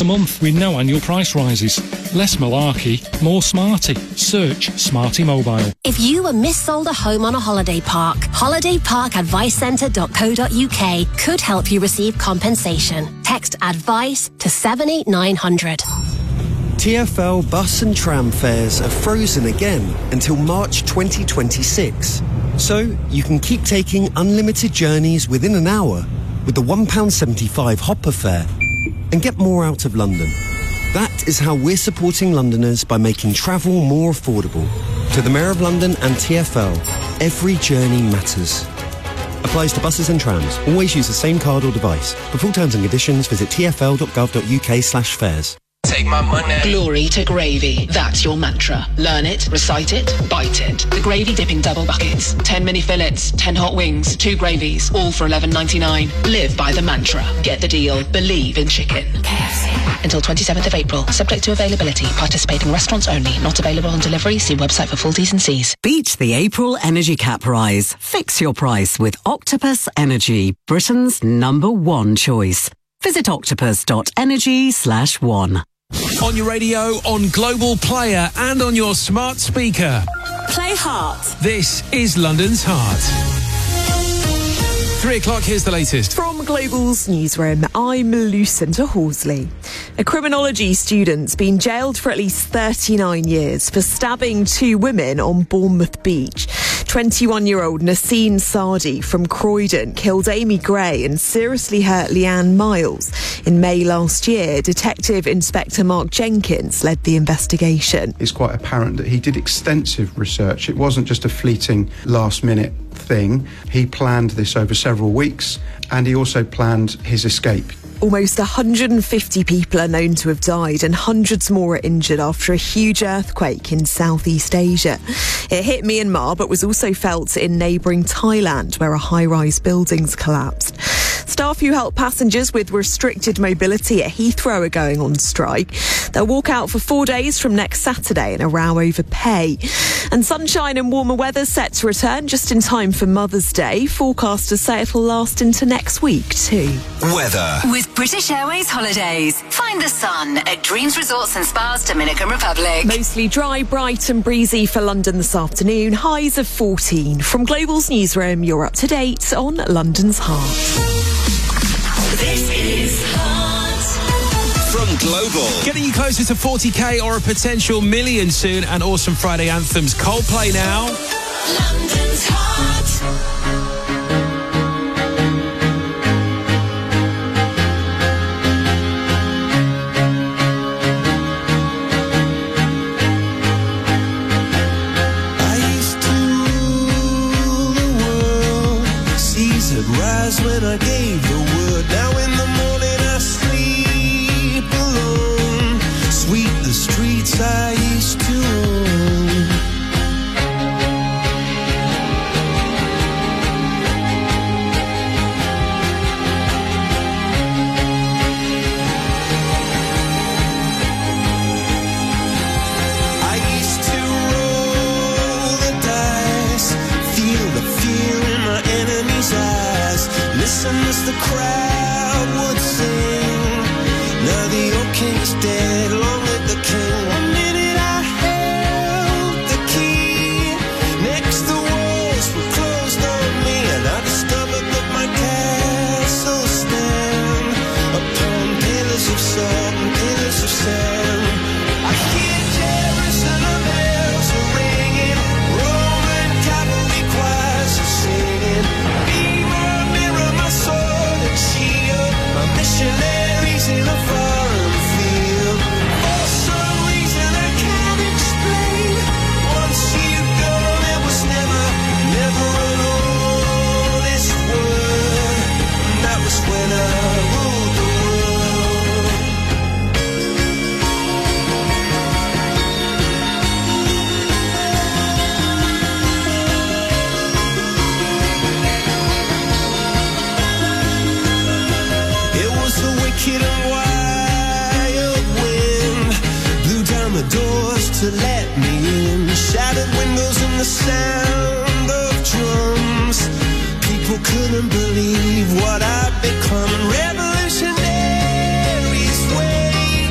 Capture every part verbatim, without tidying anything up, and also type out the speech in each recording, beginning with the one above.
a month with no annual price rises. Less malarkey, more smarty. Search Smarty Mobile. If you were missold a home on a holiday park, holiday park advice centre dot co dot uk could help you receive compensation. Text ADVICE to seven eight nine hundred. T F L bus and tram fares are frozen again until March twenty twenty-six. So you can keep taking unlimited journeys within an hour with the one pound seventy-five hopper fare and get more out of London. That is how we're supporting Londoners by making travel more affordable. To the Mayor of London and T F L, every journey matters. Applies to buses and trams. Always use the same card or device. For full terms and conditions, visit t f l dot gov dot u k slash fares. Take my money. Glory to gravy. That's your mantra. Learn it, recite it, bite it. The gravy dipping double buckets. ten mini fillets, ten hot wings, two gravies, all for eleven ninety-nine. Live by the mantra. Get the deal. Believe in chicken. K F C. Until twenty-seventh of April. Subject to availability. Participating restaurants only. Not available on delivery. See website for full T's and C's. Beat the April energy cap rise. Fix your price with Octopus Energy. Britain's number one choice. Visit octopus dot energy slash one. On your radio, on Global Player and on your smart speaker. Play Heart. This is London's Heart. Three o'clock, here's the latest. From Global's newsroom, I'm Lucinda Horsley. A criminology student's been jailed for at least thirty-nine years for stabbing two women on Bournemouth Beach. twenty-one-year-old Nasseen Sadi from Croydon killed Amy Gray and seriously hurt Leanne Miles. In May last year, Detective Inspector Mark Jenkins led the investigation. It's quite apparent that he did extensive research. It wasn't just a fleeting last-minute thing. He planned this over several weeks, and he also planned his escape. Almost one hundred fifty people are known to have died and hundreds more are injured after a huge earthquake in Southeast Asia. It hit Myanmar but was also felt in neighbouring Thailand, where a high-rise building's collapsed. Staff who help passengers with restricted mobility at Heathrow are going on strike. They'll walk out for four days from next Saturday in a row over pay. And sunshine and warmer weather set to return just in time for Mother's Day. Forecasters say it'll last into next week too. Weather. With British Airways Holidays. Find the sun at Dreams Resorts and Spas, Dominican Republic. Mostly dry, bright and breezy for London this afternoon. Highs of fourteen. From Global's newsroom, you're up to date on London's Heart. This is Heart. From Global. Getting you closer to forty k or a potential million soon, and awesome Friday anthems. Coldplay now. London's Heart. Rise when I gave the word. Now in the morning I sleep alone. Sweep the streets I used to own. I used to roll the dice, feel the fear in my enemy's eyes. Listen as the crowd would sing. Now the old king is dead, long live the king. One minute I held the key. Next the walls were closed on me, and I discovered that my castle stand upon pillars of salt and pillars of sand. I hear Jerusalem bells are ringing, Roman cavalry choirs are singing. Missionaries in a foreign field. For some reason I can't explain. Once you go, there was never, never an honest word. And that was when I ruled the wicked and wild wind blew down the doors to let me in. Shattered windows and the sound of drums. People couldn't believe what I'd become. Revolutionaries waited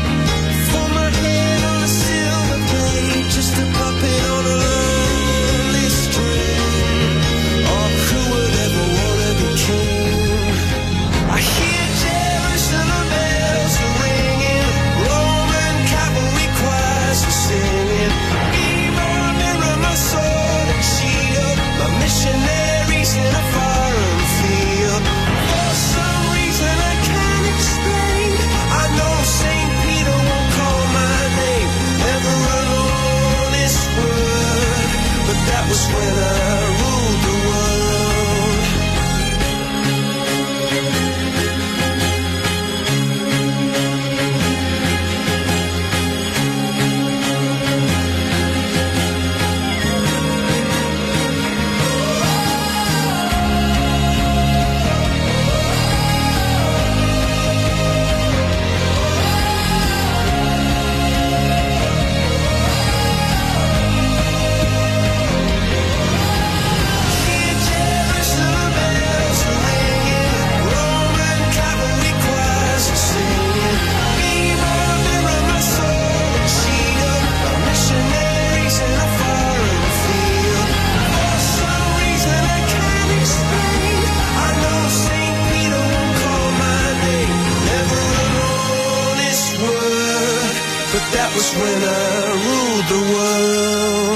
was when I ruled the world.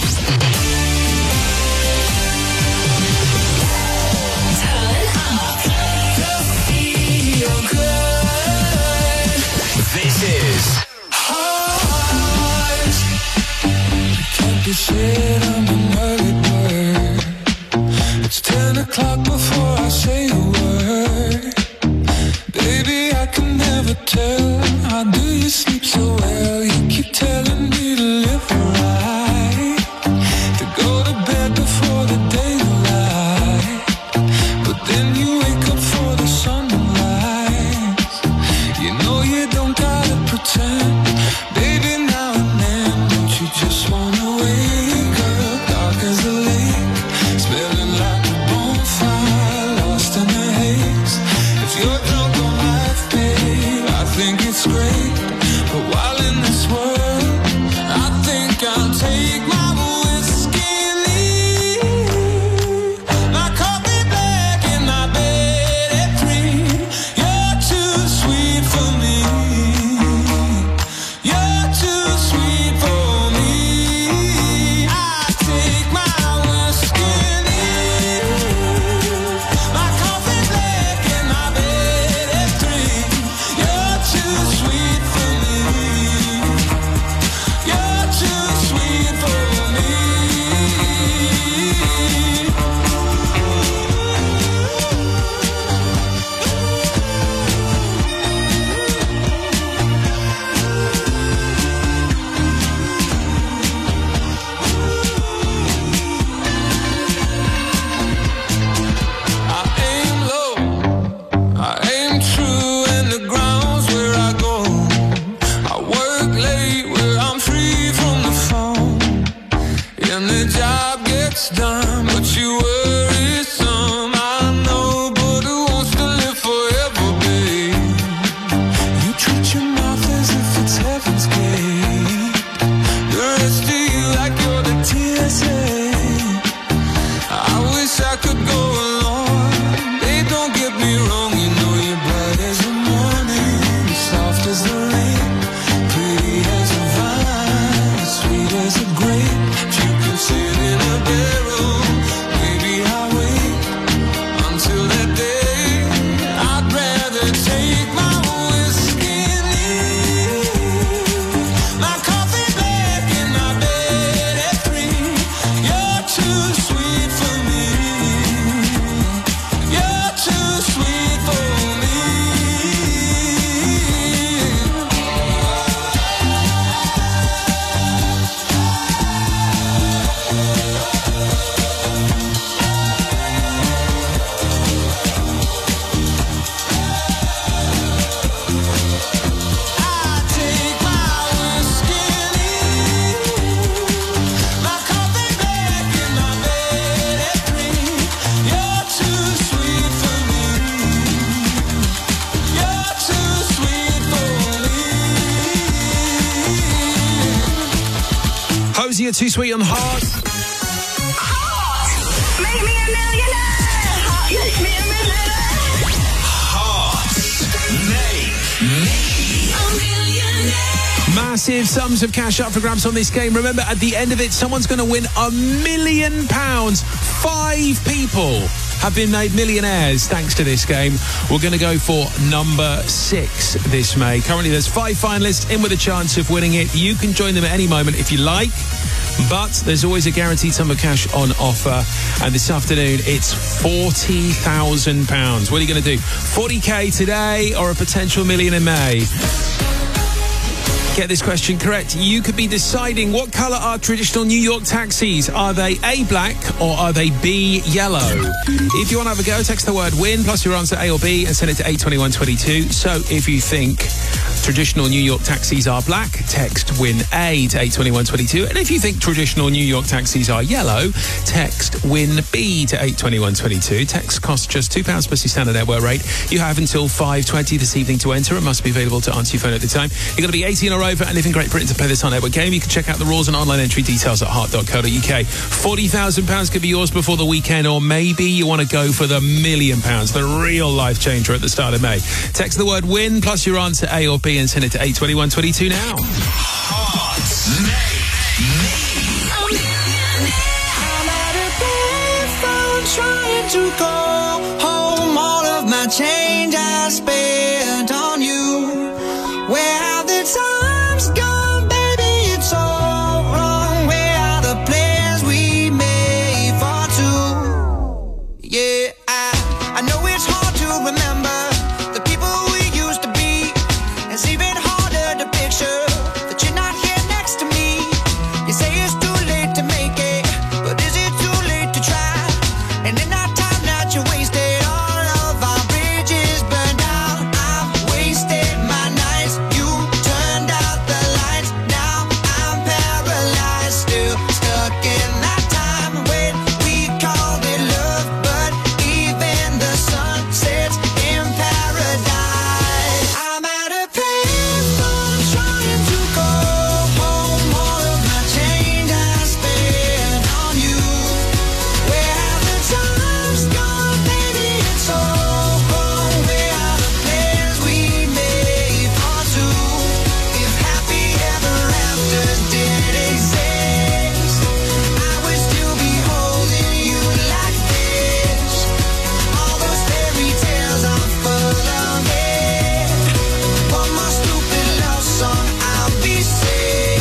This is Heart. Can't be said I'm a murdered word. It's ten o'clock before I say a word. Baby, I can never tell. How do you sleep so well? You keep telling me to live right, to go to bed before the daylight, but then you wake up for the sunrise. You know you don't gotta pretend. Baby, now and then, don't you just wanna wake up dark as a lake, smelling like a bonfire, lost in the haze. If you're drunk on life, babe, I think it's great. But while in this world, I think I'll take my whiskey and leave. My coffee black in my bed at three. You're too sweet for me. You're too sweet for me. I take my whiskey and leave. My coffee black in my bed at three. You're too sweet for me. You're too sweet for me. I aim low, I aim true, and the ground's where I go. I work late where I'm free from the phone, and the job gets done, but you worry some. I know, but who wants to live forever, babe? You treat your mouth as if it's heaven's gate. The rest of you like you're the T S A. I wish I could go along. They don't get me wrong, you know you're bright as the morning, soft as the rain, pretty as a vine, sweet as a grape. If you can sit in a barrel, maybe I'll wait until that day. I'd rather take my whiskey and leave. My coffee black in my bed at three. You're too sweet for me. You're too sweet for me. I take my whiskey and leave. My coffee black in my bed at three. You're too sweet for me. You're too sweet for me. Hosier, Too Sweet on Heart. Make me a millionaire. Hot, make me a millionaire. Heart. Make me A millionaire. Massive sums of cash up for grabs on this game. Remember, at the end of it, someone's going to win a million pounds. Five people have been made millionaires thanks to this game. We're going to go for number six this May. Currently, there's five finalists in with a chance of winning it. You can join them at any moment if you like, but there's always a guaranteed sum of cash on offer. And this afternoon, it's forty thousand pounds. What are you going to do? forty K today or a potential million in May? Get this question correct. You could be deciding what colour are traditional New York taxis. Are they A, black, or are they B, yellow? If you want to have a go, text the word win plus your answer A or B and send it to eight twenty-one twenty-two. So if you think traditional New York taxis are black, text win A to eight twenty-one twenty-two. And if you think traditional New York taxis are yellow, text win B to eight twenty-one twenty-two. Text costs just two pounds plus your standard network rate. You have until five twenty this evening to enter. It must be available to answer your phone at the time. You've got to be eighteen or over and live in Great Britain to play this Heart Network game. You can check out the rules and online entry details at heart dot co dot uk. forty thousand pounds could be yours before the weekend, or maybe you want to go for the million pounds, the real life changer at the start of May. Text the word win plus your answer A or B and send it to eight twenty-one twenty-two now. I'm at a payphone trying to call home. All of my change I spent on you. Where have the times gone, baby? It's all wrong. Where are the plans we made for two? Yeah, I, I know it's hard to remember the people we used to be. It's even harder to picture that you're not here next to me. You say it's too late to make it, but is it too late to try? And in that time that you wasted, all of our bridges burned out. I've wasted my nights, you turned out the lights. Now I'm paralyzed, still stuck in that time when we called it love. But even the sun sets in paradise. I'm at a payphone trying to call home. All of my change I spent on you. Where have the times gone, baby? It's all wrong. Where are the plans we made for two? If happy ever afters did exist, I would still be holding you like this. All those fairy tales are full of it. One more stupid love song, I'll be sick.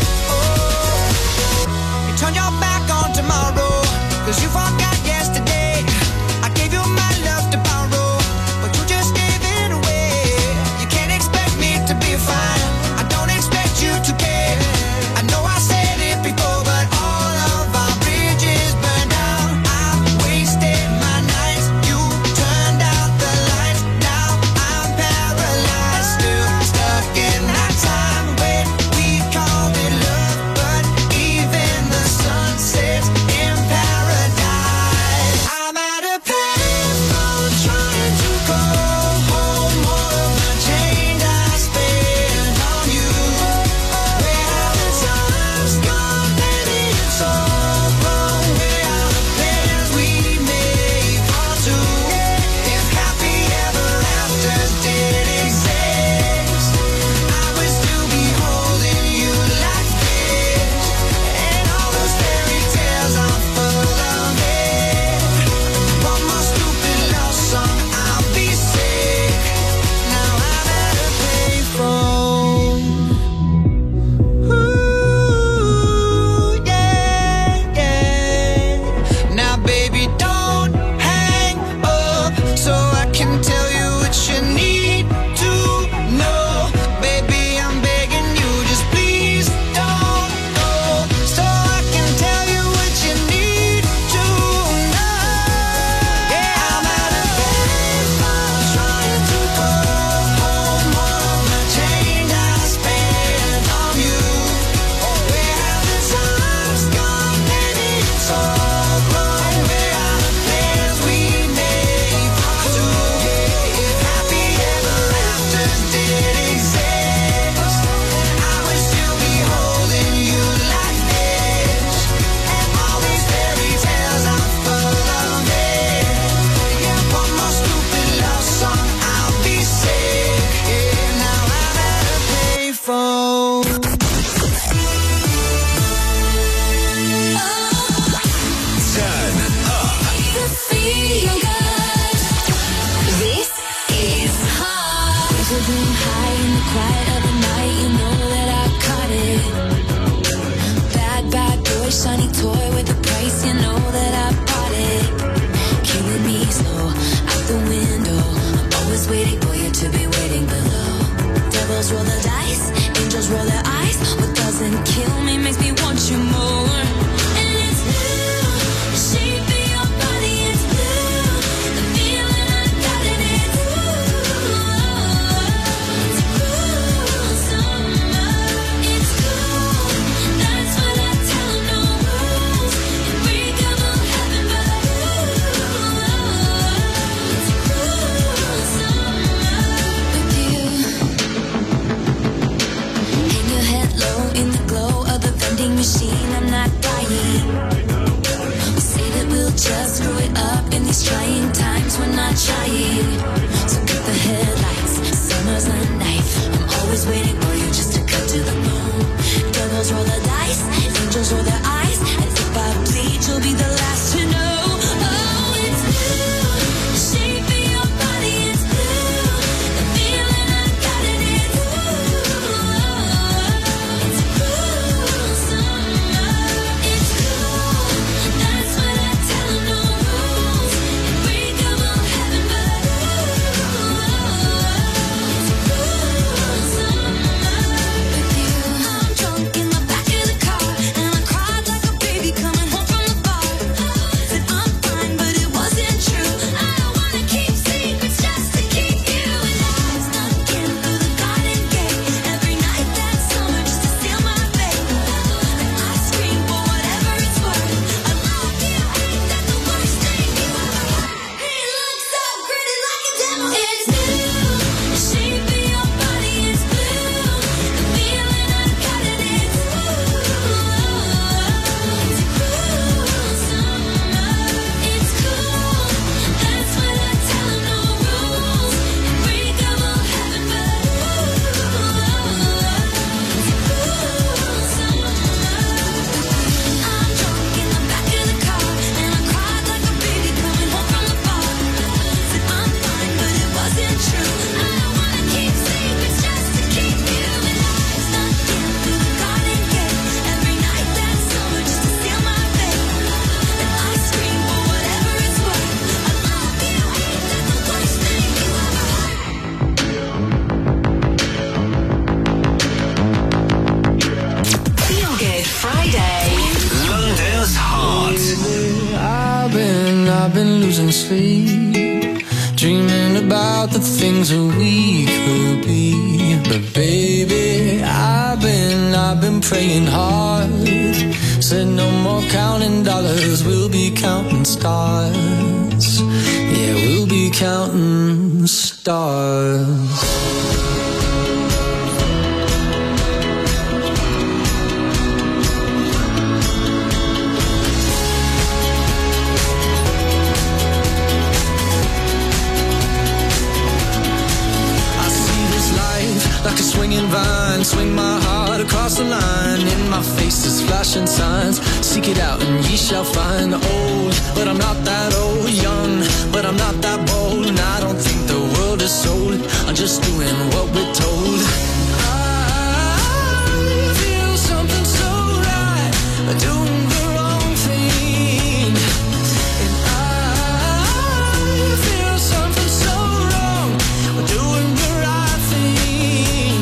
Oh, you turn your back on tomorrow, cause you forgot yesterday. I gave you my love to borrow, but you just gave it away. You can't expect me to be fine, I don't expect you to care. I know I said it before, but all of our bridges burned out. I wasted my nights, you turned out the lights. Now I'm paralyzed, still stuck in that time when we called it love. But even the sun sets in paradise. I'm at a payphone trying to call home. All of my change I spent on you. Where have the times gone, baby? It's all wrong. Where are the plans we made for two? If happy ever afters did exist, I would still be holding you like this. And all those fairy tales are full of it. One more stupid love song, I'll be sick. Now I'm at a payphone. Ooh, yeah, yeah. Now, baby, don't hang up so I can tell you what you need to know. Baby, I'm begging you, just please don't go, so I can tell you what you need to know. Yeah, I'm at a payphone trying to call home. All of my change I spent on you. Where have the times gone, baby? It's all wrong. Where are the plans we made for two? If happy ever afters did exist, I would still be holding you like this. And all these fairy tales are full of it. Yeah, one more stupid love song, I'll be sick. Yeah, now I'm at a payphone. Turn up. This is hard. Sitting high in the quiet of the night, you know that I caught it. Bad, bad boy, shiny toy with a price, you know that I bought it. Killing me slow, out the window. I'm always waiting for you to be waiting below. Devils roll the dice, angels roll their eyes. What doesn't kill me makes me want you more. And it's blue, the shape of your body, it's blue. The feeling I got in it, ooh. It's cool summer, it's cool. That's what I tell 'em, no rules. Unbreakable heaven, but ooh, it's cool summer with you. Hang your head low in the glow of the vending machine. I'm not dying. We say that we'll just screw it up in these trying times. We're not trying. So get the headlights. Summer's a knife. I'm always waiting for you just to cut to the bone. Devils been losing sleep, dreaming about the things that we could be. But baby, I've been, I've been praying hard. Said no more counting dollars, we'll be counting stars. Yeah, we'll be counting stars. Like a swinging vine, swing my heart across the line. In my face is flashing signs. Seek it out and ye shall find. Old, but I'm not that old. Young, but I'm not that bold. And I don't think the world is sold. I'm just doing what we're told. I feel something so right, doing the wrong thing. And I feel something so wrong, doing the right thing.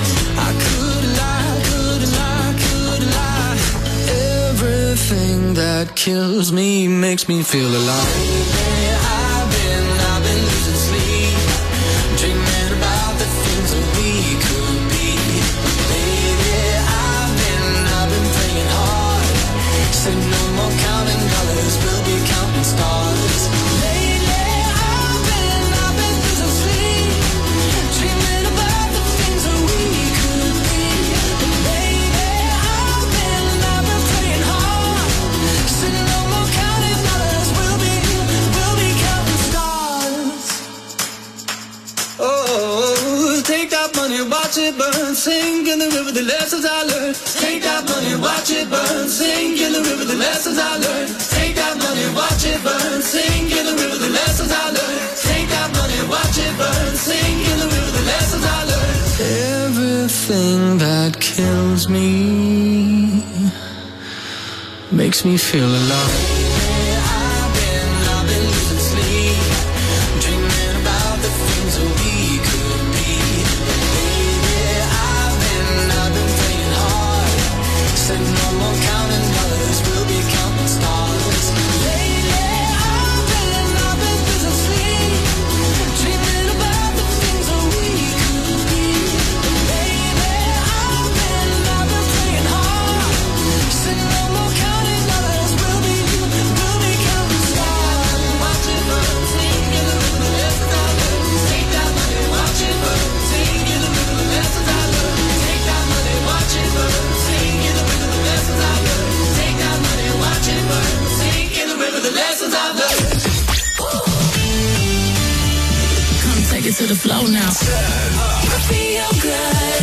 Everything that kills me makes me feel alive. Baby, I've been, I've been losing sleep, dreaming about the things that we could be. Baby, I've been, I've been praying hard. Said no more counting dollars, we'll be counting stars. Lately, I've been, I've been losing sleep, dreaming about the things that we could be. Baby, I've been, I've been praying hard. Said no more counting dollars, we'll be, we'll be counting stars. Oh, take that money, watch it burn, sink in the river, the lessons I learned. Take that money, watch it burn, sink in the river, the lessons I learned. Take that money, watch it burn, sink in the river, the lessons I learned. Take that money, watch it burn, sink in the river, the lessons I learned. Everything that kills me makes me feel alive. I've been, I've been losing sleep, dreaming about the things that we could be. Baby, I've been, I've been praying hard. Said no more counting dollars, we'll be counting stars. Lately, I've been, I've been losing sleep, dreaming about the things that we could be. Baby, I've been, I've been praying hard. Said no more counting dollars, we'll be, we'll be counting stars. Watch it burn, sing in the river, the lessons I learned. Take that money, watch it burn, sing in the river, the lessons I learned. Take that money, watch it burn, sing in the river, the lessons I learned. Take that money, watch it burn, sing in the river, the lessons I learned. Come take it to the flow now. Feel good.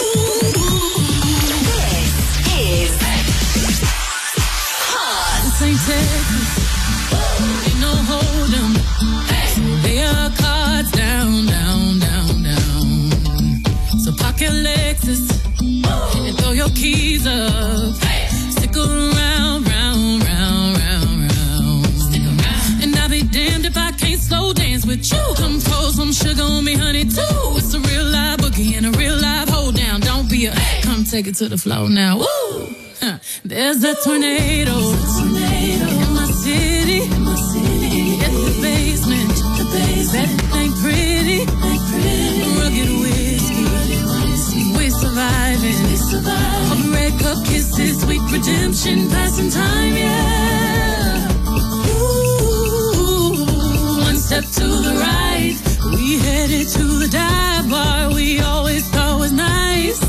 This is hot. This ain't Texas. Ain't no hold 'em. Lay your cards down, down, down, down. So park your Lexus and throw your keys up. Stick around, round, round, round, round. Stick around. And I'll be damned if I can't slow dance with you. Come pour some sugar on me, honey, too. It's a real live boogie and a real live hold down. Don't be a, come take it to the floor now. Woo! Huh. There's a tornado, in my city. At the basement, that ain't pretty. Rugged whiskey, we're surviving. Of red cup kisses, sweet redemption, passing time, yeah. Ooh, one step to the right, we headed to the dive bar we always thought was nice.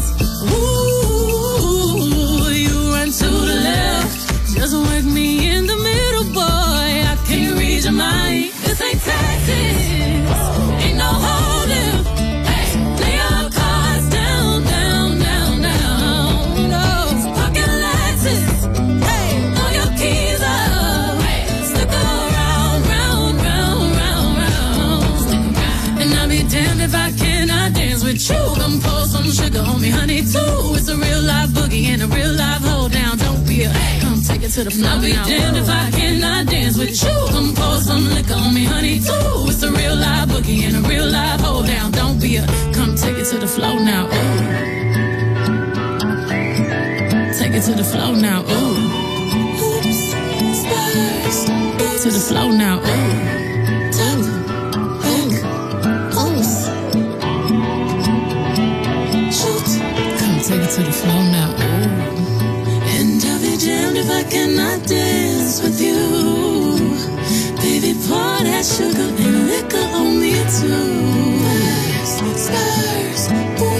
Ooh, you run to the left, just work me in the middle, boy. I can't read your mind. This ain't Texas, ain't no holding. Lay your cards down, down, down, down. No, so park your Lexus, throw your keys up. Stick around, round, round, round, round. And I'll be damned if I cannot dance with you. Come pour some sugar on me, honey, too. It's a real live boogie and a real live hold down. Don't be a, come take it to the floor. I'll be damned if I cannot dance with you. Come pour some liquor on me, honey, too. It's a real live boogie and a real live hold down. Don't be a, come take it to the floor now. Ooh. Take it to the floor now. Ooh. Oops, stars. to the flow now. Ooh. Take it to the floor now. Ooh. And I'll be damned if I cannot dance with you. Baby, pour that sugar and liquor on me too. Spurs,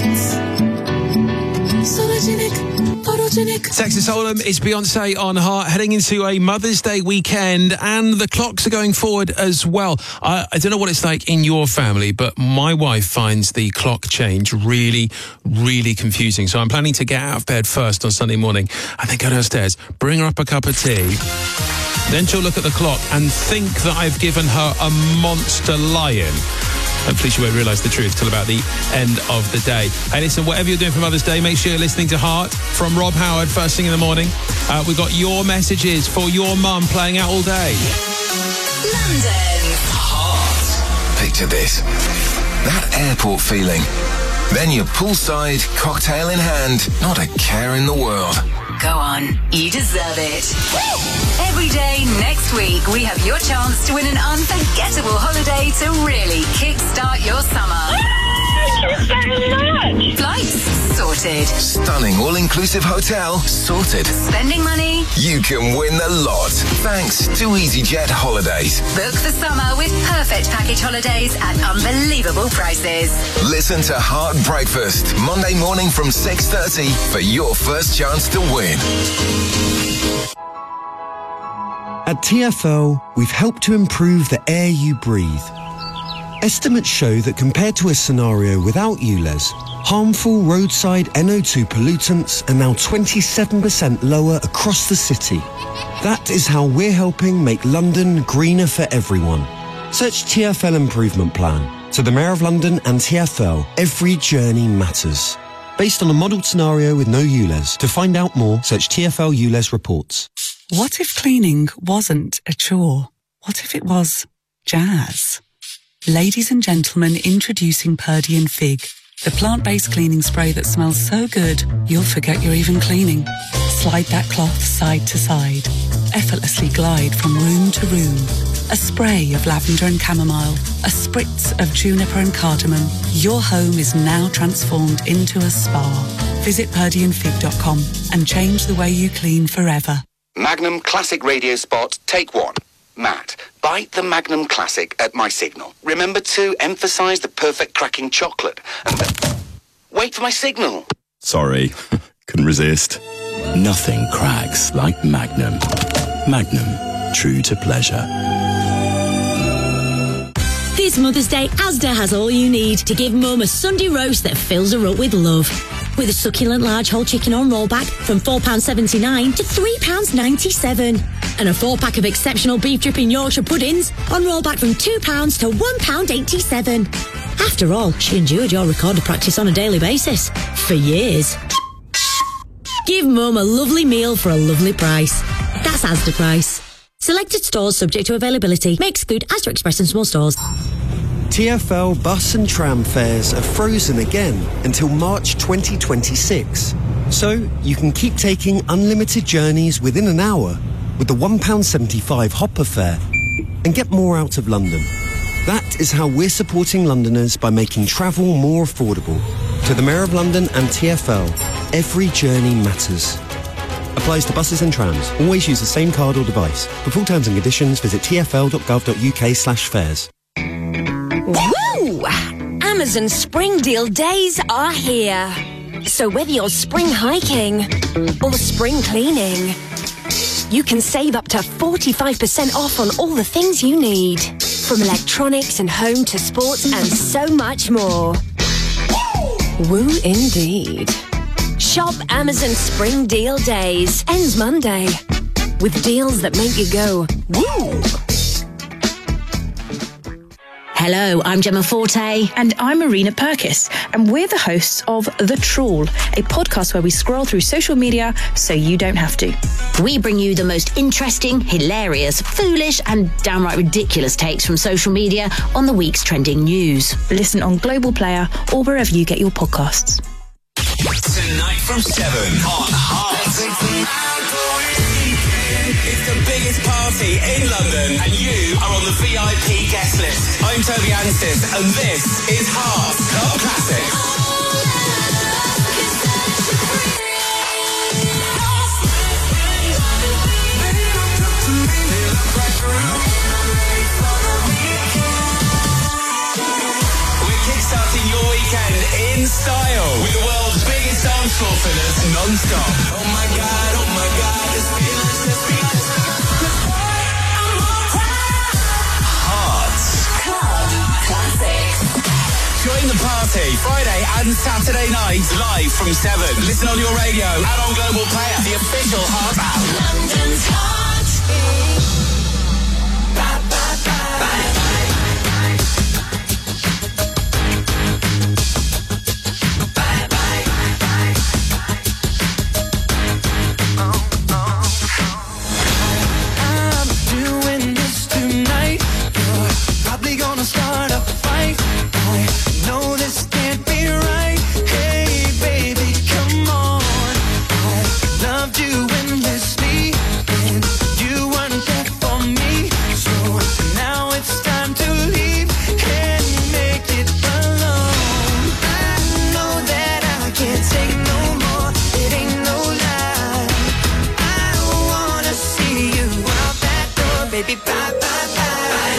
boots, sologenic, photogenic. Texas Hold'em, it's Beyonce on Heart, heading into a Mother's Day weekend, and the clocks are going forward as well. I, I don't know what it's like in your family, but my wife finds the clock change really, really confusing. So I'm planning to get out of bed first on Sunday morning and then go downstairs, bring her up a cup of tea. Then she'll look at the clock and think that I've given her a monster lion. Hopefully she won't realise the truth till about the end of the day. Hey, listen, whatever you're doing for Mother's Day, make sure you're listening to Heart from Rob Howard first thing in the morning. Uh, we've got your messages for your mum playing out all day. London. Heart. Picture this. That airport feeling. Then you're poolside, cocktail in hand, not a care in the world. Go on, you deserve it. Every day next week, we have your chance to win an unforgettable holiday to really kickstart your summer. Thank you so much. Flights sorted. Stunning all-inclusive hotel sorted. Spending money. You can win the lot. Thanks to EasyJet Holidays. Book the summer with perfect package holidays at unbelievable prices. Listen to Heart Breakfast Monday morning from six thirty for your first chance to win. At T F L, we've helped to improve the air you breathe. Estimates show that compared to a scenario without U L E Z, harmful roadside N O two pollutants are now twenty-seven percent lower across the city. That is how we're helping make London greener for everyone. Search T F L Improvement Plan. To the Mayor of London and T F L, every journey matters. Based on a modelled scenario with no U L E Z. To find out more, search T F L U L E Z reports. What if cleaning wasn't a chore? What if it was jazz? Ladies and gentlemen, introducing Purdy and Fig, the plant-based cleaning spray that smells so good, you'll forget you're even cleaning. Slide that cloth side to side. Effortlessly glide from room to room. A spray of lavender and chamomile, a spritz of juniper and cardamom. Your home is now transformed into a spa. Visit purdy and fig dot com and change the way you clean forever. Magnum Classic Radio Spot, take one. Matt, bite the Magnum Classic at my signal. Remember to emphasise the perfect cracking chocolate. And the... wait for my signal. Sorry, couldn't resist. Nothing cracks like Magnum. Magnum, true to pleasure. This Mother's Day, Asda has all you need to give Mum a Sunday roast that fills her up with love. With a succulent large whole chicken on rollback from four pounds seventy-nine to three pounds ninety-seven. And a four-pack of exceptional beef dripping Yorkshire puddings on rollback from two pounds to one pound eighty-seven. After all, she endured your recorder practice on a daily basis. For years. Give Mum a lovely meal for a lovely price. That's Asda Price. Selected stores subject to availability. May exclude Asda Express and small stores. T F L bus and tram fares are frozen again until March twenty twenty-six. So you can keep taking unlimited journeys within an hour with the one pound seventy-five hopper fare and get more out of London. That is how we're supporting Londoners by making travel more affordable. To the Mayor of London and T F L, every journey matters. Applies to buses and trams. Always use the same card or device. For full terms and conditions, visit t f l dot gov dot u k slash fares. Woo! Amazon Spring Deal Days are here. So whether you're spring hiking or spring cleaning, you can save up to forty-five percent off on all the things you need. From electronics and home to sports and so much more. Woo indeed. Shop Amazon Spring Deal Days. Ends Monday. With deals that make you go, woo! Hello, I'm Gemma Forte. And I'm Marina Purkis. And we're the hosts of The Trawl, a podcast where we scroll through social media so you don't have to. We bring you the most interesting, hilarious, foolish and downright ridiculous takes from social media on the week's trending news. Listen on Global Player or wherever you get your podcasts. Tonight from seven on Heart. It's the biggest party in London, and you are on the V I P guest list. I'm Toby Anstis, and this is Heart Club Classics. Starting your weekend in style with the world's biggest dance floor fillers non-stop. Oh my god, oh my god, this feeling's just feeling's Heart Club Classics. Join the party Friday and Saturday night live from seven. Listen on your radio and on Global Player, the official Heart app. London's Heart. Bye, bye, bye. Bye. Gonna start a fight. I know this can't be right. Hey, baby, come on. I loved you endlessly, and you weren't there for me. So now it's time to leave and make it alone. I know that I can't take no more. It ain't no lie. I wanna see you out that door, baby. Bye, bye, bye.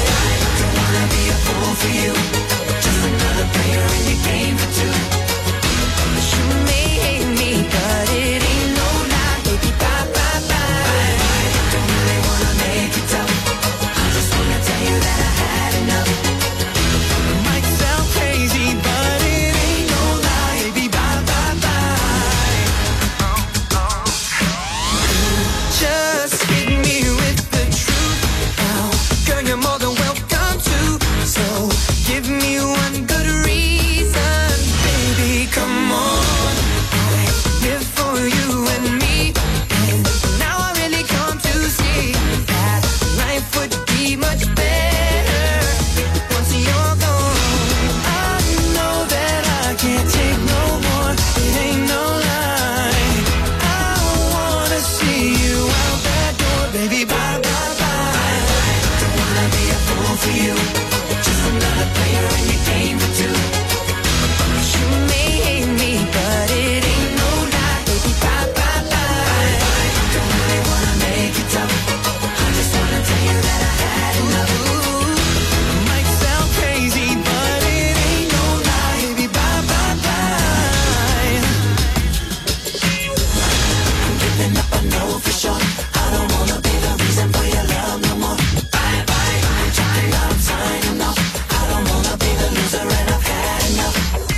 For you, just another player in your game for two. You may hate me, but it ain't no lie, baby. Bye, bye, bye. Don't really wanna make it tough. I just wanna tell you that I had enough. It might sound crazy, but it ain't no lie, baby. Bye, bye, bye. Just hit me with the truth now, girl. You're more than welcome to. So give me one good reason, baby, come on. I live for you and me, and now I really come to see that life would be much better once you're gone. I know that I can't take no more, it ain't no lie. I wanna see you out that door, baby, bye, bye, bye. Don't wanna be a fool for you. Another player in your game for two. You may hate me, but it ain't no lie, baby. Bye, bye, bye. Don't really wanna make it tough. I just wanna tell you that I had enough. It might sound crazy, but it ain't no lie, baby. Bye, bye, bye. I'm giving up, I know for sure. I don't wanna be the reason for your love no more. Bye, bye. I'm checking out, I'm signing off. Loser and I've had enough.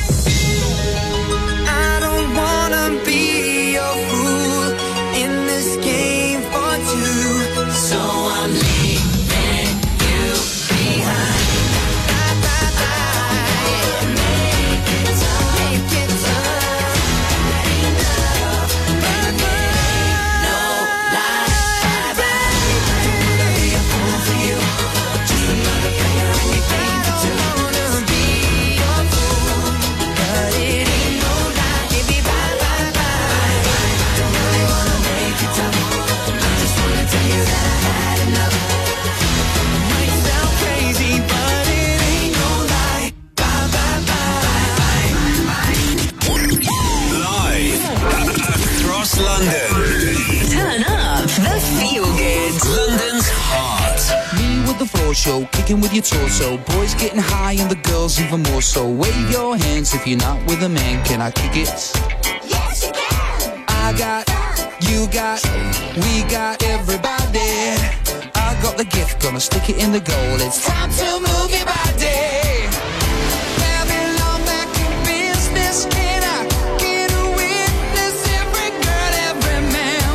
I don't wanna be your fool in this game for two. So I'm leaving you behind. Bye, bye, bye. Make it tough, make it tough. Ain't love, but ain't no lie. Bye, bye. Don't wanna be a fool for you. Just another player in your game for two. London. Turn up the feel good. London's Heart. Me with the floor show, kicking with your torso. Boys getting high and the girls even more so. Wave your hands if you're not with a man. Can I kick it? Yes, you can. I got, you got, we got everybody. I got the gift, gonna stick it in the goal. It's time to move your body. Babylon back in business. Can I get a witness? Every girl, every man.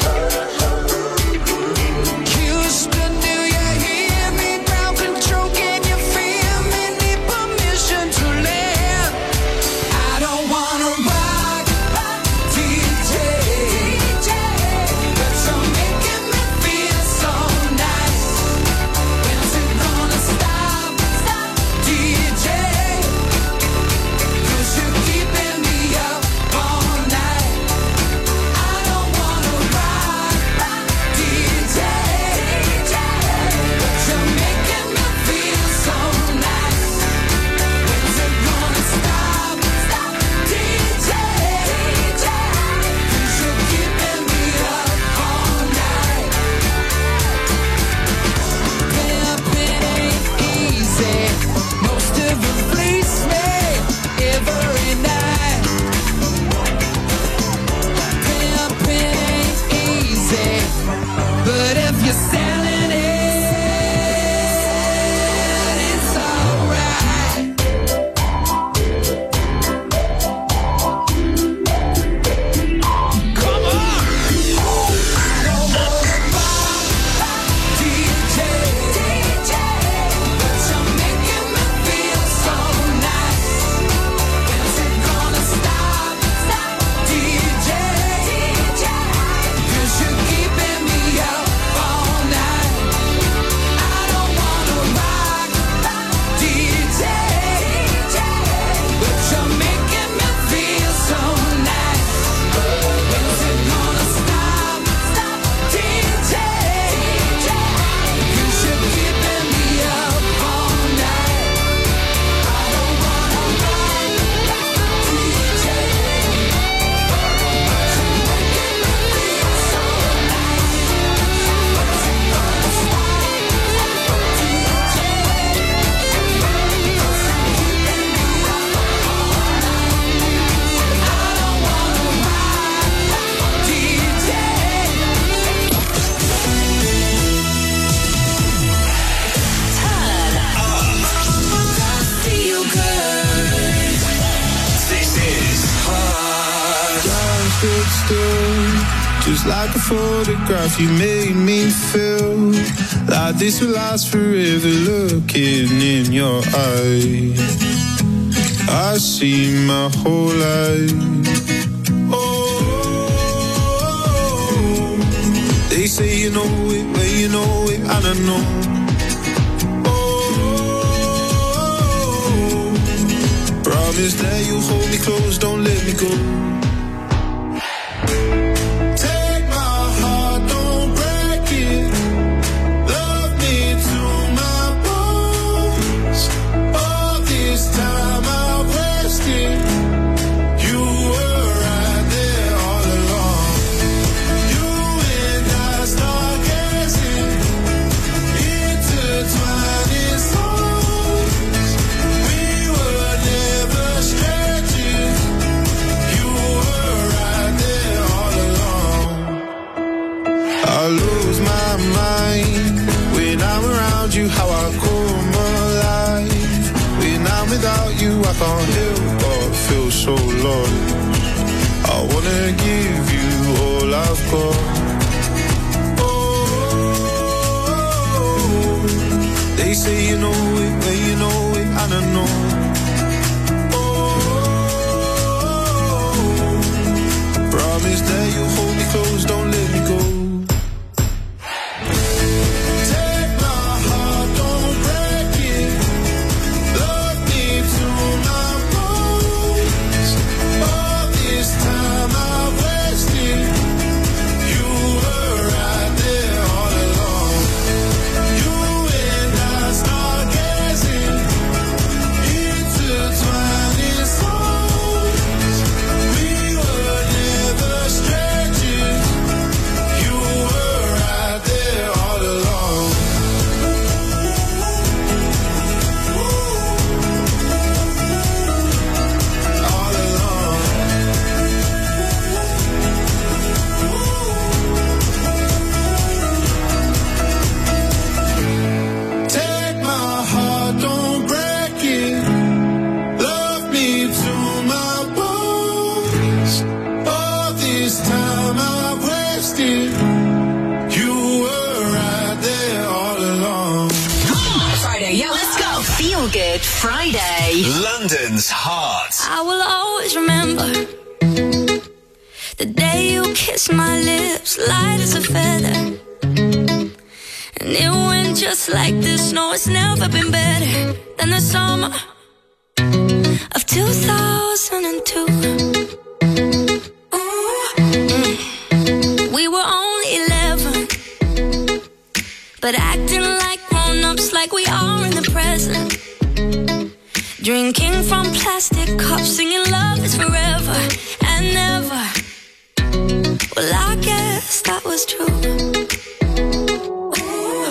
Houston, do you hear me? Ground control, can you feel me? Need permission to land. I don't wanna rock, D J, but you're making me feel so nice. When's it gonna stop? stood still, just like a photograph. You made me feel like this will last forever. Looking in your eyes, I see my whole life. Oh, they say you know it, well you know it, and I know. Promise that you'll hold me close, don't let me go. Take my heart, don't break it. Love me to my bones. All this time I've wasted. You were right there all along. You and I start gazing, intertwining souls. We were never strangers. You were right there all along. I lose my mind when I'm around you. How I come alive when I'm without you. I can't help but feel so lost. I wanna give you all I've got. Oh, they say you know it, well you know it, and I know. Promise that you'll hold me close, don't let me go. Take my heart, don't break it. Love me to my bones. All this time I've wasted. You were right there all along. You and I start gazing, intertwining souls. We were never strangers. You were right there all along. All along. Take my heart, don't break it. Love me to my bones. All this time I've wasted. You were right there all along. Friday, yeah, let's go. Feel Good Friday. London's Heart. I will always remember the day you kissed my lips, light as a feather. And it went just like this. No, it's never been better than the summer of two thousand two. Ooh, mm. We were only eleven, but acting like grown-ups, like we are in the present. Drinking from plastic cups, singing love is forever and never. Well, I guess that was true. Ooh.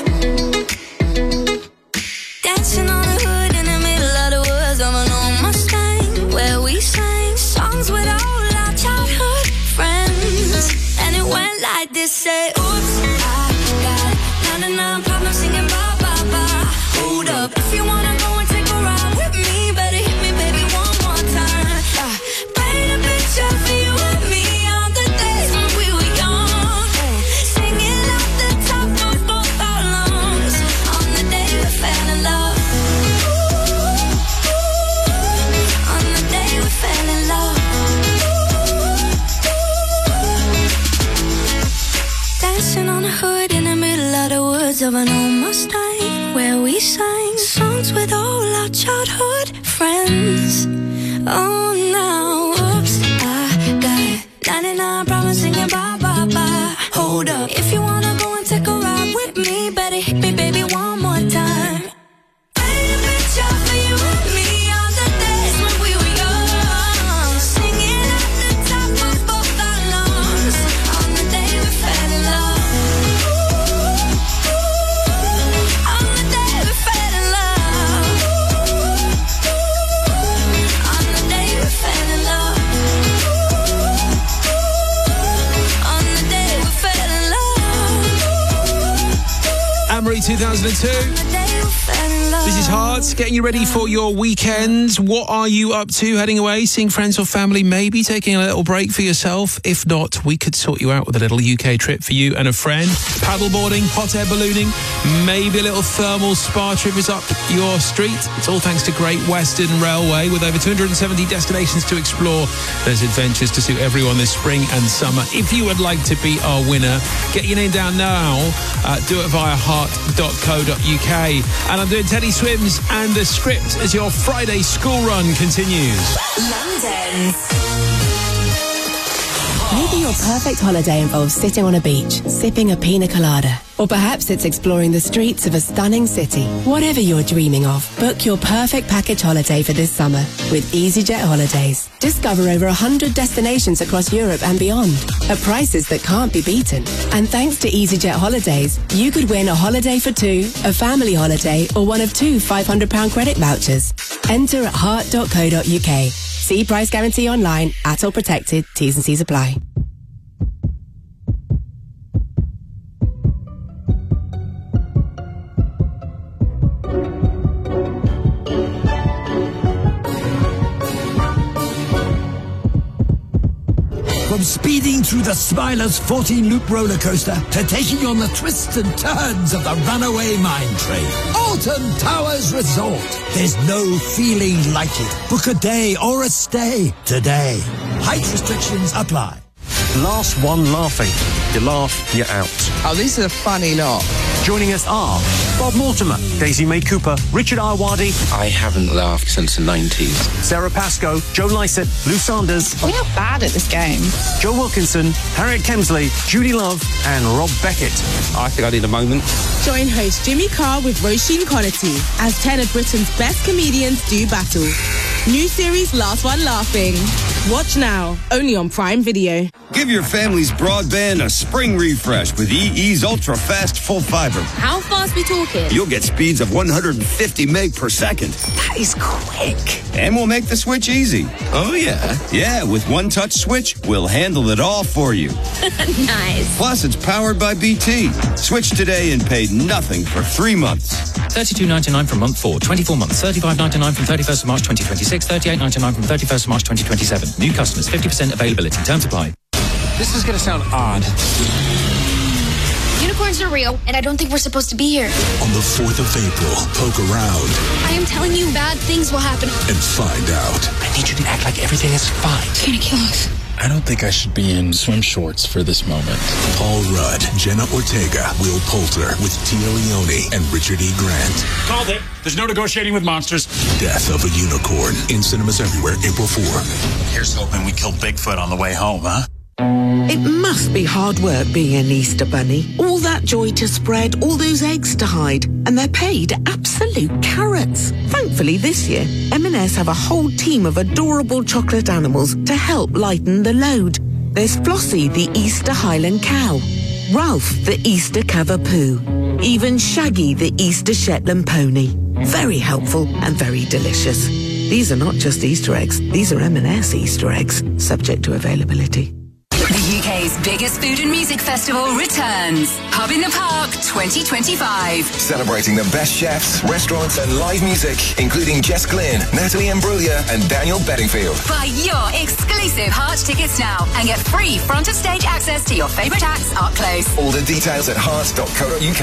Dancing on the hood in the middle of the woods of an old Mustang, where we sang songs with all our childhood friends. And it went like this, say, oops, I got ninety-nine problems singing bye, bye, bye. Hold up, if you wanna go and take a ride with me, better hit me, baby, one more time. Yeah. Paint a picture for you and me on the days when we were young. Singing out the top of both our lungs on the day we fell in love. On the day we fell in love. Dancing on the hood in the middle of the woods of an old Mustang, where we sang songs with all our childhood friends. Oh, now, oops, I got ninety-nine problems singing bye, bye, bye. Hold up, if you wanna go and take a ride with me, better hit me, baby, one more time. Paint a picture for you and me on the days when we were young. Singing at the top of both our lungs on the day we fell in love. On the day we fell in love. On the day we fell in love. On the day we fell in love. Anne-Marie two thousand two. This is Hearts, getting you ready for your weekends. What are you up to? Heading away, seeing friends or family, maybe taking a little break for yourself. If not, we could sort you out with a little U K trip for you and a friend. Paddleboarding, hot air ballooning, maybe a little thermal spa trip is up your street. It's all thanks to Great Western Railway. With over two hundred seventy destinations to explore, there's adventures to suit everyone this spring and summer. If you would like to be our winner, get your name down now. Uh, do it via heart dot co dot uk. And I'm doing Teddy Swims and The Script as your Friday school run continues. London's. Maybe your perfect holiday involves sitting on a beach, sipping a pina colada. Or perhaps it's exploring the streets of a stunning city. Whatever you're dreaming of, book your perfect package holiday for this summer with EasyJet Holidays. Discover over one hundred destinations across Europe and beyond at prices that can't be beaten. And thanks to EasyJet Holidays, you could win a holiday for two, a family holiday, or one of two five hundred pounds credit vouchers. Enter at heart dot co dot uk. See price guarantee online, at all protected, T's and C's apply. From speeding through the Smilers fourteen-loop roller coaster to taking on the twists and turns of the runaway mine train. Alton Towers Resort. There's no feeling like it. Book a day or a stay today. Height restrictions apply. Last one laughing. You laugh, you're out. Oh, this is a funny lot. Joining us are Bob Mortimer, Daisy May Cooper, Richard Arwadi. I haven't laughed since the nineties. Sarah Pascoe, Joe Lycett, Lou Sanders. We are bad at this game. Joe Wilkinson, Harriet Kemsley, Judy Love, and Rob Beckett. I think I need a moment. Join host Jimmy Carr with Roisin Connerty as ten of Britain's best comedians do battle. New series Last One Laughing. Watch now, only on Prime Video. Give your family's broadband a spring refresh with E E's Ultra Fast Full Fiber. How fast we talking? You'll get speeds of one hundred fifty meg per second. That is quick. And we'll make the switch easy. Oh, yeah? Yeah, with One Touch Switch, we'll handle it all for you. Nice. Plus, it's powered by B T. Switch today and pay nothing for three months. thirty-two ninety-nine from month four, twenty-four months, thirty-five ninety-nine from thirty-first of March twenty twenty-six, thirty-eight ninety-nine from thirty-first of March twenty twenty-seven. New customers, fifty percent availability. Terms apply. This is going to sound odd. Unicorns are real, and I don't think we're supposed to be here. On the fourth of April, poke around. I am telling you, bad things will happen. And find out. I need you to act like everything is fine. It's gonna kill us. I don't think I should be in swim shorts for this moment. Paul Rudd, Jenna Ortega, Will Poulter with Tia Leone and Richard E. Grant. Called it. There's no negotiating with monsters. Death of a Unicorn in cinemas everywhere April fourth. Here's hoping we kill Bigfoot on the way home, huh? It must be hard work being an Easter bunny. All that joy to spread, all those eggs to hide, and they're paid absolute carrots. Thankfully this year, M and S have a whole team of adorable chocolate animals to help lighten the load. There's Flossie, the Easter Highland cow, Ralph, the Easter Cavapoo, even Shaggy, the Easter Shetland pony. Very helpful and very delicious. These are not just Easter eggs, these are M and S Easter eggs, subject to availability. The U K's biggest food and music festival returns. Pub in the Park twenty twenty-five. Celebrating the best chefs, restaurants and live music, including Jess Glynn, Natalie Imbruglia and Daniel Bedingfield. Buy your exclusive Heart tickets now and get free front of stage access to your favourite acts up close. All the details at heart dot co dot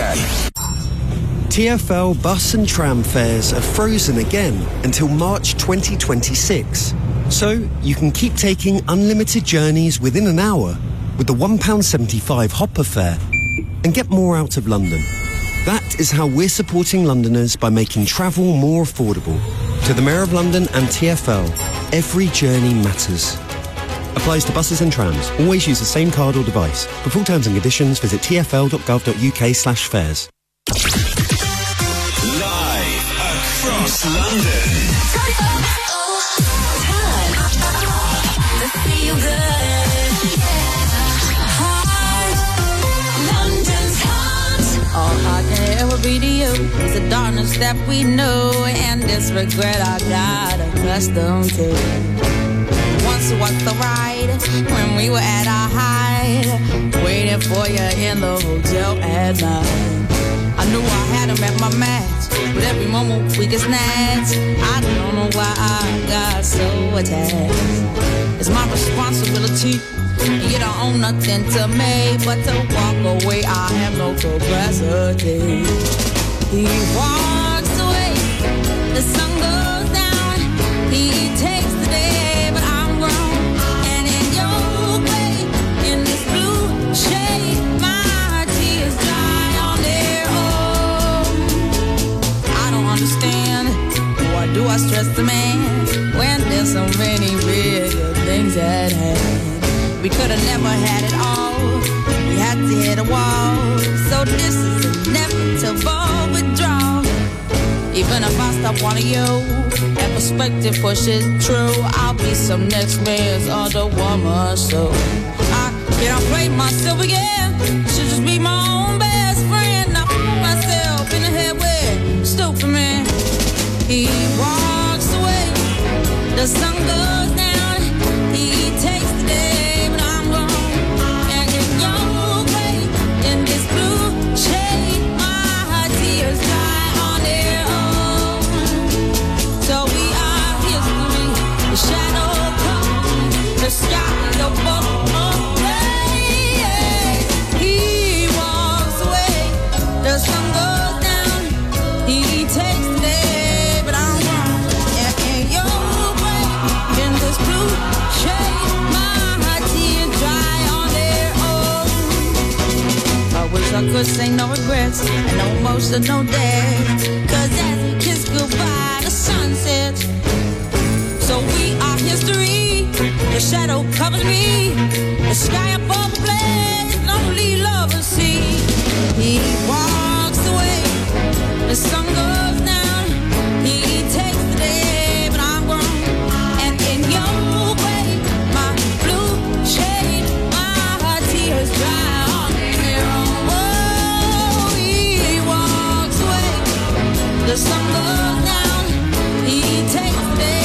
uk. T F L bus and tram fares are frozen again until March twenty twenty-six. So you can keep taking unlimited journeys within an hour with the one pound seventy-five Hopper fare and get more out of London. That is how we're supporting Londoners by making travel more affordable. To the Mayor of London and T F L, every journey matters. Applies to buses and trams. Always use the same card or device. For full terms and conditions, visit t f l dot gov dot u k slash fares. Live across London. Feel good. London's Heart. All I can ever be to you is the darkness that we know and this regret I got accustomed to. Once was the ride when we were at our height, waiting for you in the hotel at night. I knew I had him at my match, But every moment we get snatched. I don't know why I got so attached. It's my responsibility. You don't own nothing to me but to walk away. I have no capacity. He walks away, the sun goes down. He takes the day, but I'm grown. And in your way, in this blue shade, my tears dry on their own. I don't understand, why do I stress the man when there's so many bigger things at hand? We could have never had it all. We had to hit a wall. So this is inevitable withdrawal. Even if I stop wanting you and perspective pushes true, I'll be some next man's other woman. So I can't play myself again. Should just be my own best friend. I put myself in the head with stupid man. He walks away. The sun goes down. He takes the day. The sky above away. He walks away. The sun goes down. He takes the day, but I'm wrong. And in your way, in this blue shade, my tears dry on their own. I wish I could say no regrets and no emotional death. Cause as we kiss goodbye, the sun sets. So we are history. The shadow covers me. The sky above the blaze, lonely lovers see. He walks away. The sun goes down. He takes the day, but I'm grown. And in your way, my blue shade, my tears dry on their own. Oh, he walks away. The sun goes down. He takes the day.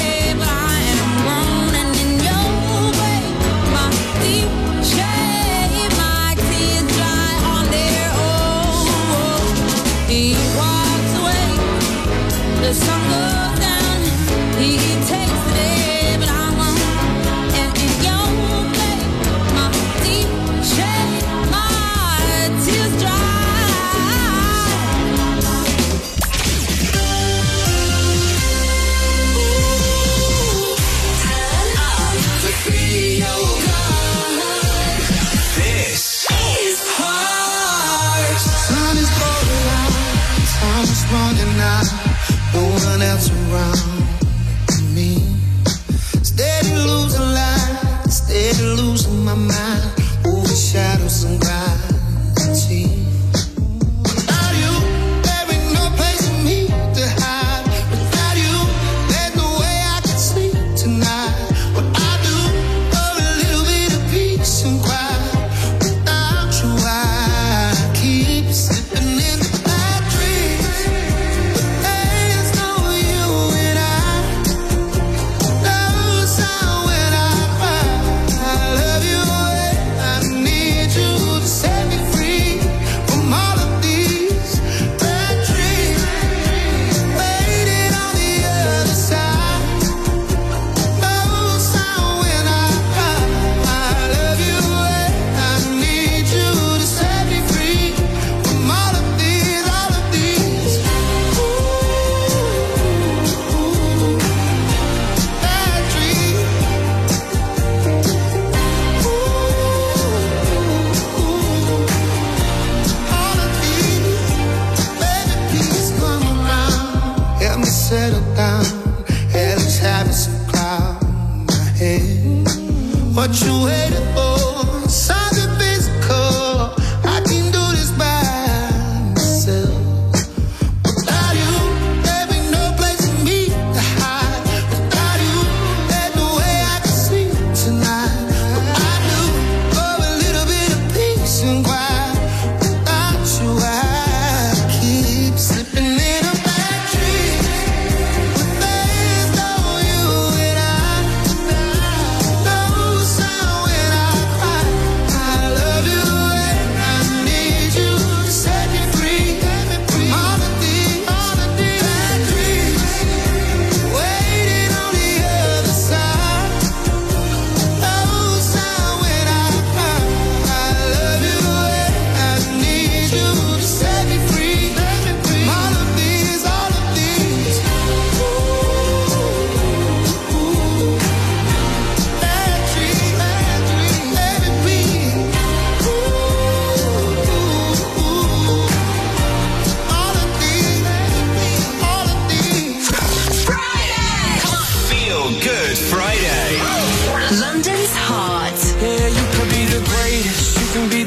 The sun goes down, he takes the day, but I'm on. And in your way, my deep shade, my tears dry. Turn up the radio. This is Heart. Sun is going out, time is running out. No one else around me. Steady losing light, steady losing my mind. Over shadows and gravity. Without you, there ain't no place for me to hide. Without you, there's no way I can sleep tonight. What I do for a little bit of peace and quiet. Without you, I keep slipping into bad dreams. There's no you and I.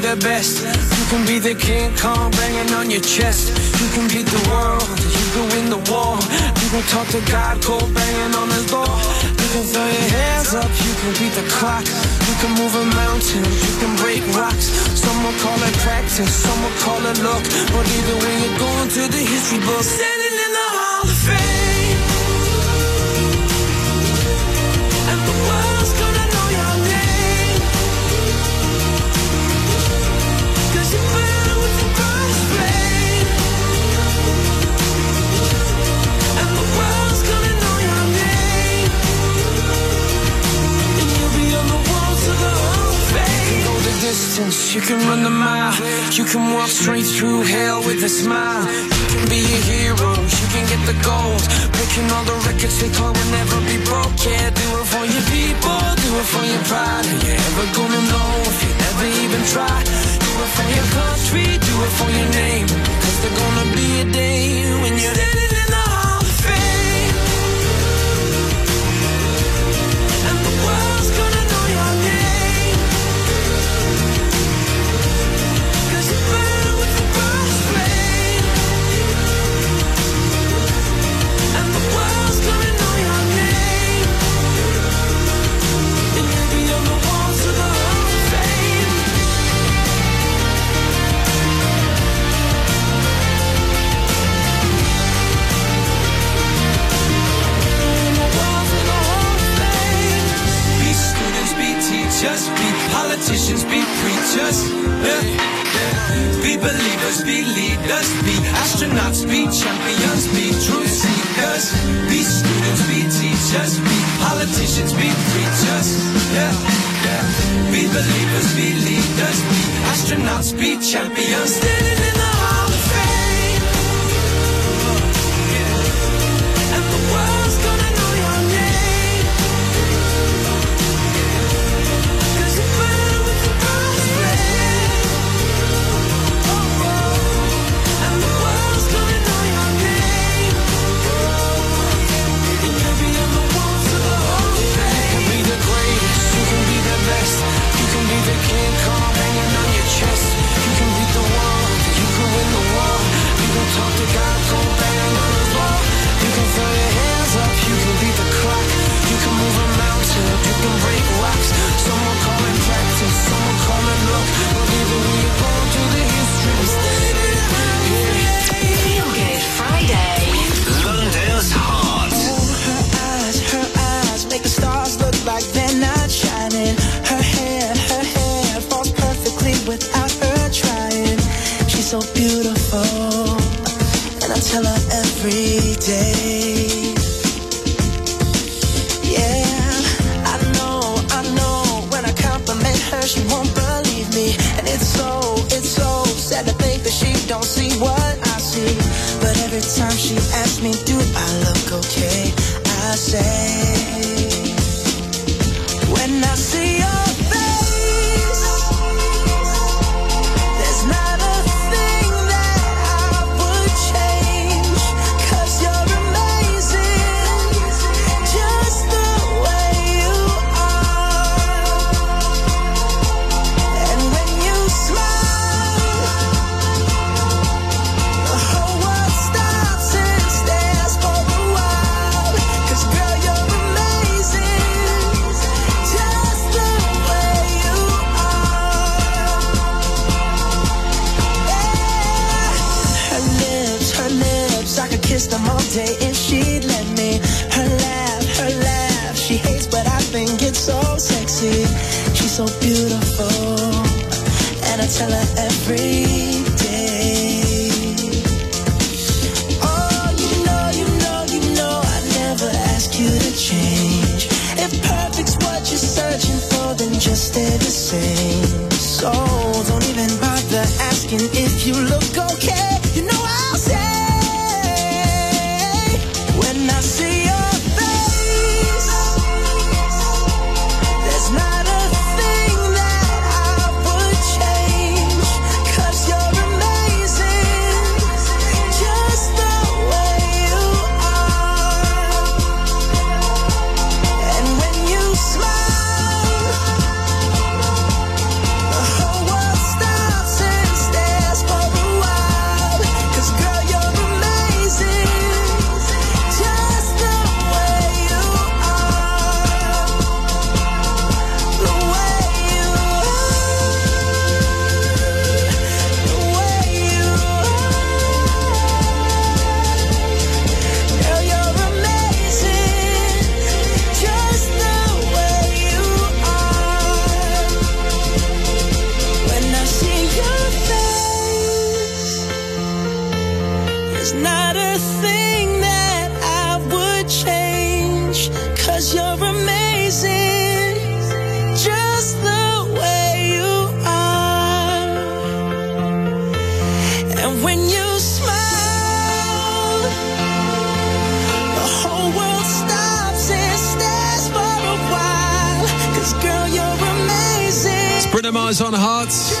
the best. You can be the King Kong banging on your chest. You can beat the world, you can win the war. You can talk to God cold banging on his door. You can throw your hands up, you can beat the clock. You can move a mountain, you can break rocks. Some will call it practice, some will call it luck. But either way you're going to the history book. Standing in the Hall of Fame, and the world's gonna know your name, 'cause you burn with the brightest flame. And the world's gonna know your name, and you'll be on the walls of the Hall of Fame. You can go the distance, you can run the mile. You can walk straight through hell with a smile. You can be a hero, you can get the gold. Breaking all the records they call will never be broke. Yeah, do it for your people, do it for your pride. Are you ever gonna know if you never even try? Do it for your country, do it for your name. 'Cause there's gonna be a day when you're standing in the Hall of Fame, and the world's gonna know your name, 'cause you burn with the brightest flame. And the world's gonna know your name, and you'll be on the walls of the Hall of Fame. On the walls of the Hall of Fame. Be students, be teachers, be politicians, be preachers. Yeah, yeah. Be believers, be leaders, be astronauts, be champions, be truth seekers. Be students, be teachers, be politicians, be preachers. Yeah, yeah. Be believers, be leaders, be astronauts, be champions. Standing in the Hall of Fame, and the world's gonna know your name, 'cause you burn with the brightest flame. And the world's gonna know your name, and you'll be on the walls of the Hall of Fame. You can be the greatest, you can be the best. You can be the King Kong hanging on your chest. You can beat the world, you can win the war. You can talk to God cold banging on his wall. You can throw your hands up, you can beat the clock. You can move a mountain, you can break rocks. Some will call it practice, some will call it luck. But either way you're going to the history. Feel Good Friday. London's Heart. Her eyes, her eyes make the stars look like they're not shining. Her hair, her hair falls perfectly without her trying. She's so beautiful, and I tell her every day. Yeah, I know, I know. When I compliment her, she won't believe me, and it's so, it's so sad to think that she don't see what I see. But every time she asks me, do I look okay? I say, when I see your face, there's not a thing that I would change. 'Cause you're amazing, just the way you are. And when you smile, the whole world stops and stares for a while. 'Cause girl, you're amazing, just the way you are. Yeah. Her lips, her lips, I could kiss them all day if she'd let me. Her laugh, her laugh, she hates but I think it's so sexy. She's so beautiful, and I tell her every day. Oh, you know, you know, you know, I never ask you to change. If perfect's what you're searching for, then just stay the same. So don't even bother asking if you look okay. You know I'll say, when I see your face, there's not a thing that I would change. 'Cause you're amazing, just the way you are. And when you smile, Hearts on Hearts.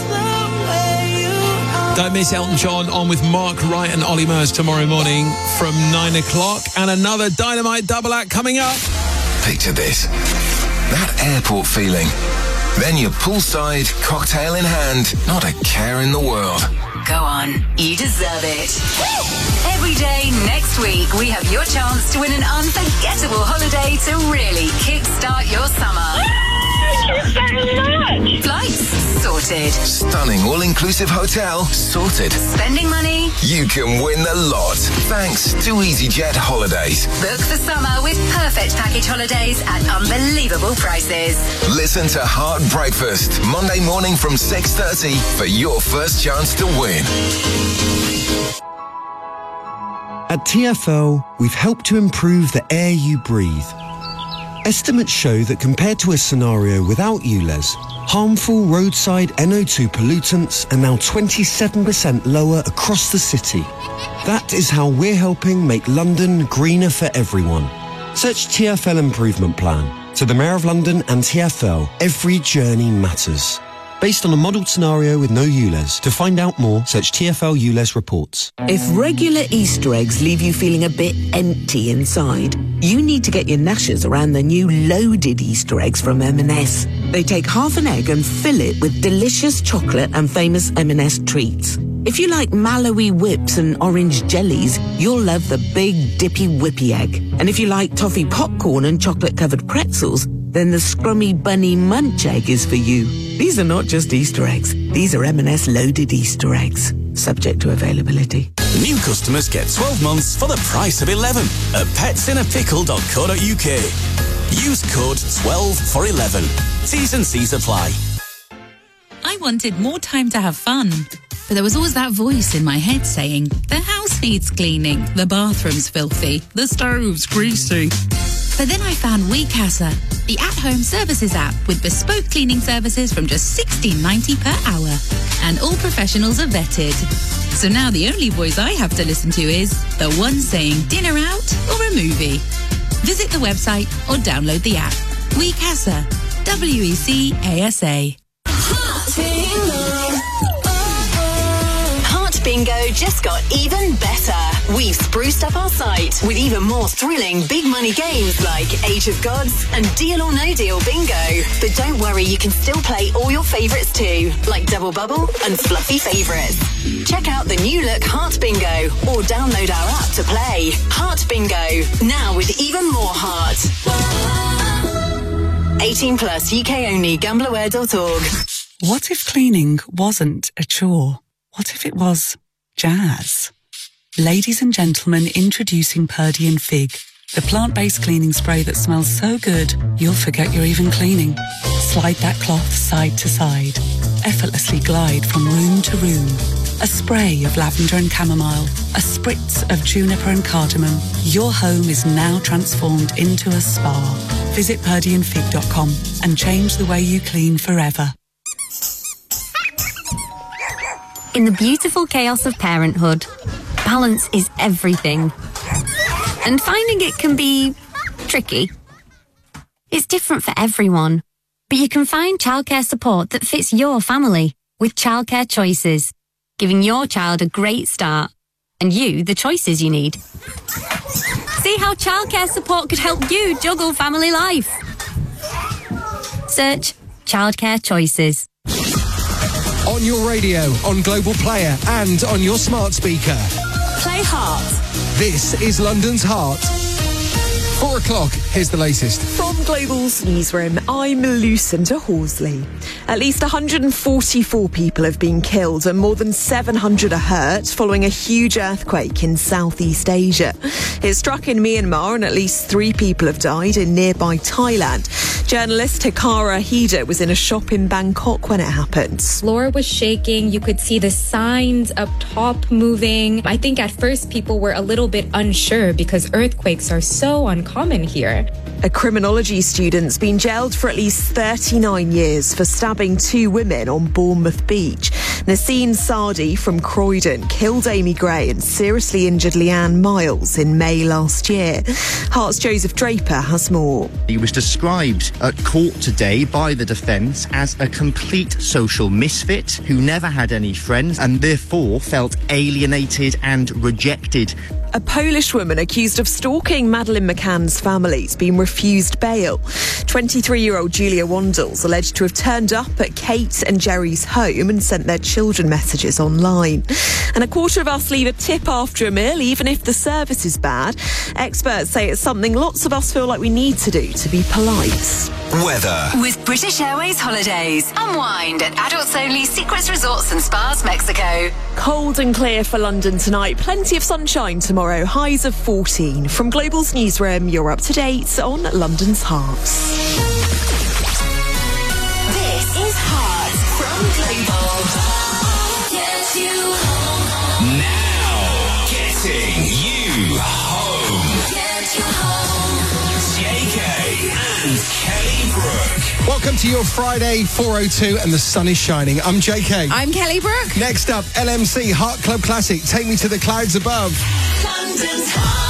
Don't miss Elton John on with Mark Wright and Ollie Murs tomorrow morning from nine o'clock. And another Dynamite double act coming up. Picture this. That airport feeling. Then you're poolside, cocktail in hand, not a care in the world. Go on, you deserve it. Every day next week, we have your chance to win an unforgettable holiday to really kickstart your summer. Thank you so much. Flights sorted. Stunning all-inclusive hotel sorted. Spending money? You can win the lot. Thanks to EasyJet Holidays. Book the summer with perfect package holidays at unbelievable prices. Listen to Heart Breakfast Monday morning from six thirty for your first chance to win. At T F L, we've helped to improve the air you breathe. Estimates show that compared to a scenario without U L E Z, harmful roadside N O two pollutants are now twenty-seven percent lower across the city. That is how we're helping make London greener for everyone. Search T F L Improvement Plan. To the Mayor of London and T F L, every journey matters. Based on a modelled scenario with no U L E Z. To find out more, search T F L U L E Z reports. If regular Easter eggs leave you feeling a bit empty inside, you need to get your gnashers around the new loaded Easter eggs from M and S. They take half an egg and fill it with delicious chocolate and famous M and S treats. If you like Malawi whips and orange jellies, you'll love the big dippy whippy egg. And if you like toffee popcorn and chocolate-covered pretzels, then the scrummy bunny munch egg is for you. These are not just Easter eggs. These are M and S loaded Easter eggs. Subject to availability. New customers get twelve months for the price of eleven at pets in a pickle dot co dot uk. Use code twelve for eleven. T's and C's apply. I wanted more time to have fun, but there was always that voice in my head saying, the house needs cleaning, the bathroom's filthy, the stove's greasy. But then I found WeCasa, the at-home services app with bespoke cleaning services from just sixteen ninety per hour. And all professionals are vetted. So now the only voice I have to listen to is the one saying dinner out or a movie. Visit the website or download the app. WeCasa, W E C A S A. Bingo just got even better. We've spruced up our site with even more thrilling big money games like Age of Gods and Deal or No Deal Bingo. But don't worry, you can still play all your favourites too, like Double Bubble and Fluffy Favourites. Check out the new look Heart Bingo or download our app to play. Heart Bingo, now with even more heart. eighteen plus, U K only, gambler aware dot org. What if cleaning wasn't a chore? What if it was jazz? Ladies and gentlemen, introducing Purdy and Fig, the plant-based cleaning spray that smells so good, you'll forget you're even cleaning. Slide that cloth side to side. Effortlessly glide from room to room. A spray of lavender and chamomile. A spritz of juniper and cardamom. Your home is now transformed into a spa. Visit purdy and fig dot com and change the way you clean forever. In the beautiful chaos of parenthood, balance is everything. And finding it can be tricky. It's different for everyone, but you can find childcare support that fits your family with Childcare Choices, giving your child a great start and you the choices you need. See how childcare support could help you juggle family life. Search Childcare Choices. On your radio, on Global Player and on your smart speaker. Play Heart. This is London's Heart. Four o'clock, here's the latest. From Global's newsroom, I'm Lucinda Horsley. At least one hundred forty-four people have been killed and more than seven hundred are hurt following a huge earthquake in Southeast Asia. It struck in Myanmar and at least three people have died in nearby Thailand. Journalist Hikara Hida was in a shop in Bangkok when it happened. Floor was shaking. You could see the signs up top moving. I think at first people were a little bit unsure because earthquakes are so uncommon here. A criminology student's been jailed for at least thirty-nine years for stabbing two women on Bournemouth Beach. Nasseen Saadi from Croydon killed Amy Gray and seriously injured Leanne Miles in May last year. Heart's Joseph Draper has more. He was described at court today by the defence as a complete social misfit who never had any friends and therefore felt alienated and rejected. A Polish woman accused of stalking Madeleine McCann's family has been refused bail. twenty-three-year-old Julia Wandels alleged to have turned up at Kate and Jerry's home and sent their children messages online. And a quarter of us leave a tip after a meal, even if the service is bad. Experts say it's something lots of us feel like we need to do to be polite. Weather. With British Airways Holidays. Unwind at Adults Only Secrets Resorts and Spas, Mexico. Cold and clear for London tonight. Plenty of sunshine tomorrow. Highs of fourteen. From Global's newsroom, you're up to date on London's Hearts. This is Hearts from Global. Get you home. Now, getting you home. Get you home. J K and Kelly Brook. Welcome to your Friday, four oh two, and the sun is shining. I'm J K. I'm Kelly Brook. Next up, L M C Heart Club Classic, Take Me to the Clouds Above. London's Heart.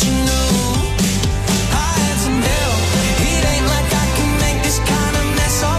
It ain't like I can make this kind of mess all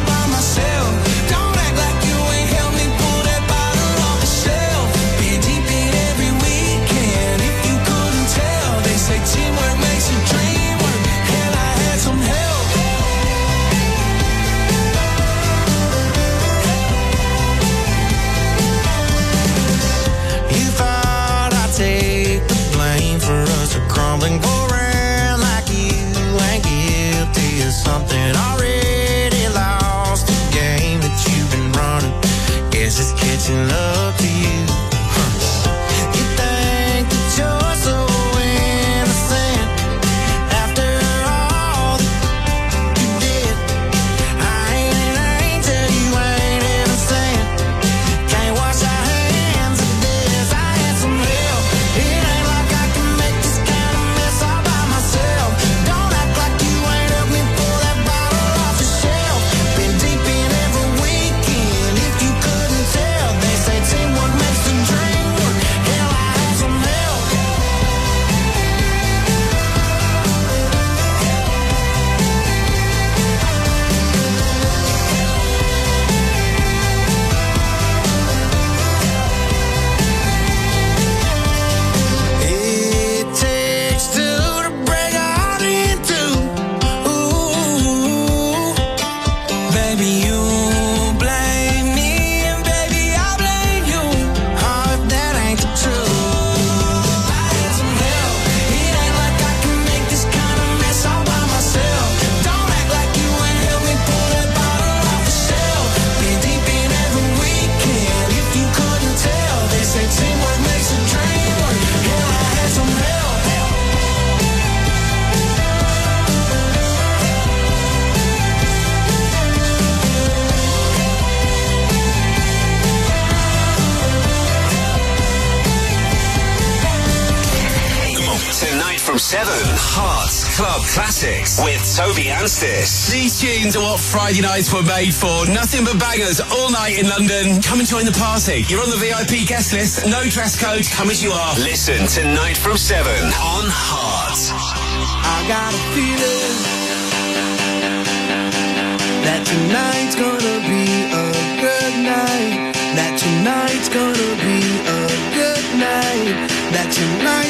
Classics with Toby Anstis. These tunes are what Friday nights were made for. Nothing but bangers all night in London. Come and join the party. You're on the V I P guest list. No dress code. Come as you are. Listen tonight from seven on Heart. I got a feeling that tonight's gonna be a good night. That tonight's gonna be a good night. That tonight